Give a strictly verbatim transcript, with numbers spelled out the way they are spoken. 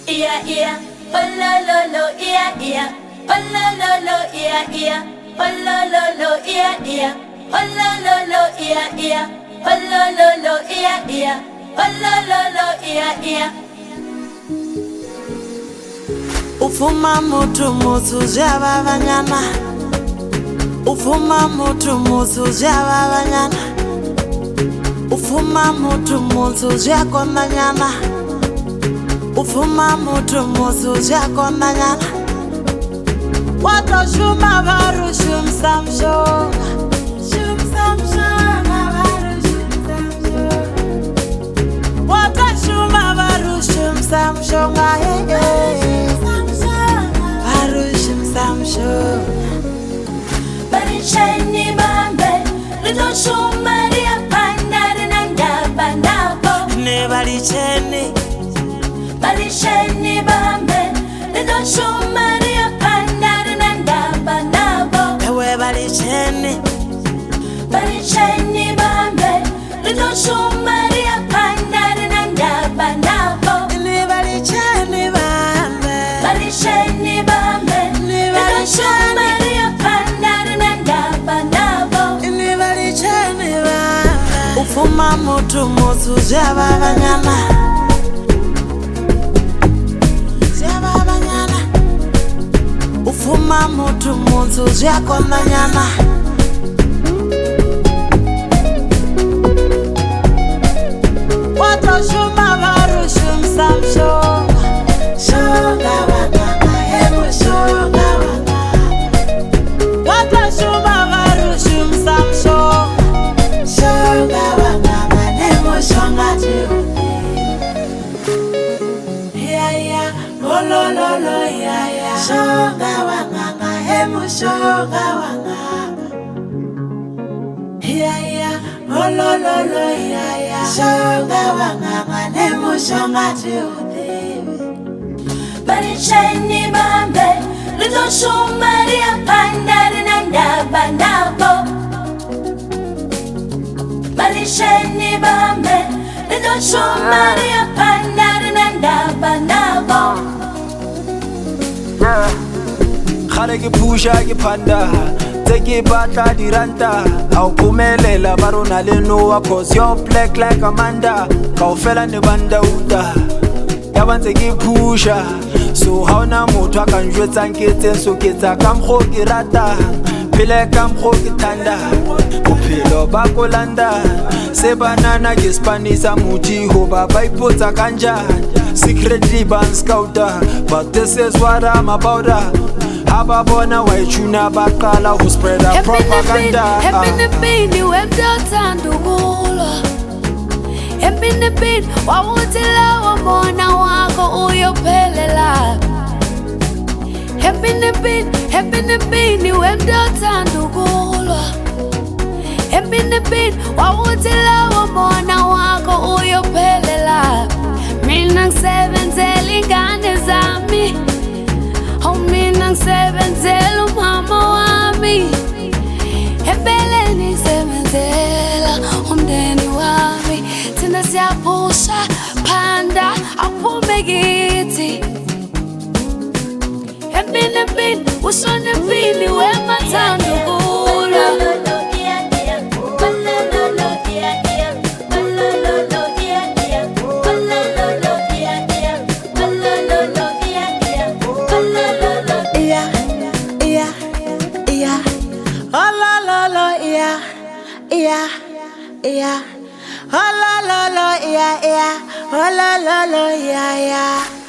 Iya iya, oh lo lo lo, iya iya, oh lo lo lo, iya iya, oh lo lo lo, iya iya, oh lo lo lo, iya iya, oh lo lo lo, iya iya, oh lo lo lo, iya iya. Ufuma mutu mutu jaba banyana, ufuma mutu mutu jaba banyana, ufuma mutu mutu jakonanyana, ufuma mutu mutu jakonanyana. Wato shuma baru shum samshonga, shum samshonga baru shum samshonga. Wato shuma baru shum samshonga, hey hey. Baru shum samshonga. Bari cheni bambe, lito shuma ria pandare nanda banabo. Ne bari cheni, bari cheni bambe, lito shuma ria pandare nanda banabo. ewe bari cheni, bari cheni bambe, lito shuma ria pandare nanda banabo. ne bari cheni bambe, Bari cheni bambe, lito shuma ria pandare nanda banabo. ne bari cheni bambe. Ufuma mutu mutu jaba banyana, jaba banyana. Ufuma mutu mutu jakonanyana. Wato shuma baru shum samshonga, shonga wanganga hemu shonga wanganga. Wato shuma baru shum samshonga, shonga wanganga hemu shonga tiuti. Yeah yeah, oh lo lo lo yeah yeah. Shonga wanganga hemu shonga wanganga. Yeah yeah, oh lo lo lo yeah yeah. Shonga wanganga hemu shonga tiuti. Bari cheni bambe, lito shuma ria pandare nanda banabo. Bari cheni bambe, lito shuma ria pandare nanda banabo. Yeah. Khare ke pusha ke panda, tse ke batla diranta. Au pumelela barona le noa cause you're black like Amanda. Kaofela ne banda uta, ya bantse ke pusha. So ha ona motho a ka njwetsang ke tseng so ke tsa ka mkgo ke rata. Phele ka mkgo ke thanda, bophelo ba kolanda. Se banana ke spanisa muti ho ba ba ipotsa kanjani. Secretly ban scouter, but this is what I'm about. Haba bona wa ichuna bakala who spread a propaganda. Hempine pini wemdota ndugulwa, hempine pini wawutila wamona wako uyophelela. Hempine pini, hempine pini wemdota ndugulwa, hempine pini wawutila wamona wako uyophelela. Mina ngisebenzela ingane zami, oh mina ngisebenzela umama wami, empeleni ngisebenzela umndeni wami. Thina siyaphusha phanda aphume kithi. Empini empini ushone empini wemathanda ukulwa. Yeah, yeah, oh la la la, yeah, yeah, oh la la la, yeah, yeah.